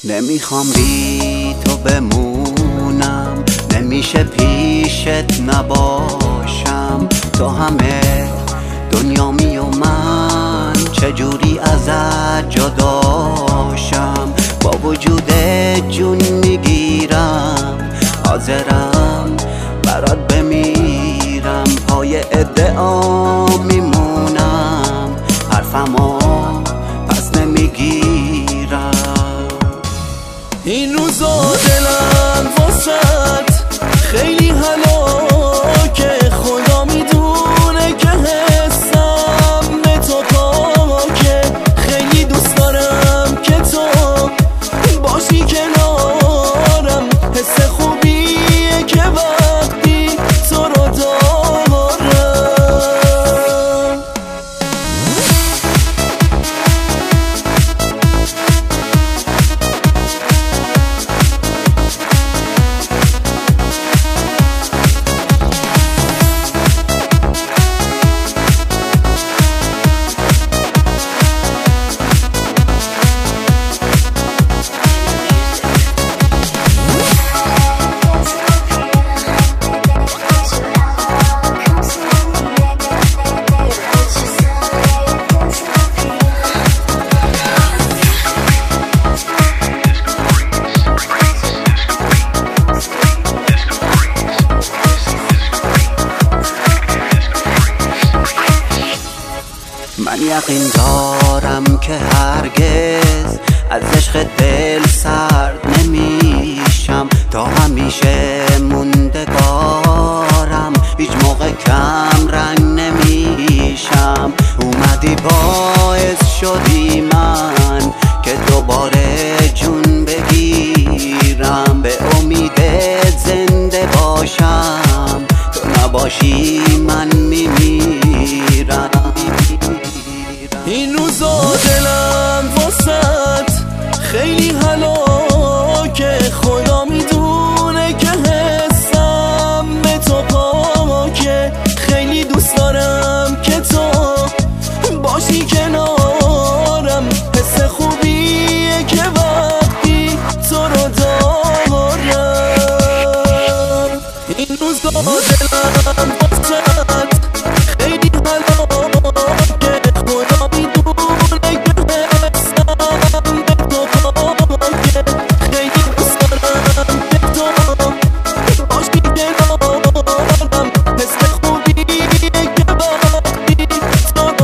نمیخوام بی تو بمونم، نمیشه پیشت نباشم. تو همه دنیامی و من چجوری ازت جداشم. با وجود جون میگیرم، حاضرم برات بمیرم. پای ادعا میمونم، حرفمو پس نمیگیرم. این روزا دلم واسط خیلی هلاکه، خدا میدونه که حسم به تو پاکه. خیلی دوست دارم که تو باشی کنارم، حس خوبیه که وقتی تو رو دارم. من یقین دارم که هرگز از عشق دل سرد نمیشم. تا همیشه موندگارم، هیچ موقع کم رنگ نمیشم. اومدی باعث شدی من که دوباره جون بگیرم. به امیدت زنده باشم، تو نباشی من میمیرم. این روزا دلم واسط خیلی هلاکه، خدا میدونه که حسم به تو پاکه. خیلی دوست دارم که تو باشی کنارم، حس خوبیه که وقتی تو رو دارم. این روزا دلم واسط خیلی هلاکه، خدا میدونه که حسم به تو پاکه. خیلی دوست دارم که تو باشی کنارم، حس خوبیه که وقتی تو رو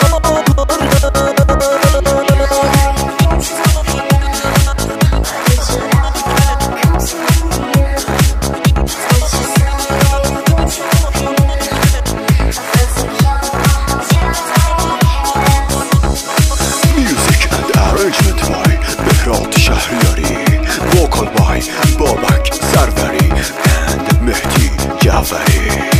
شهریاری، vocal by بابک سروری and مهدی جعفری.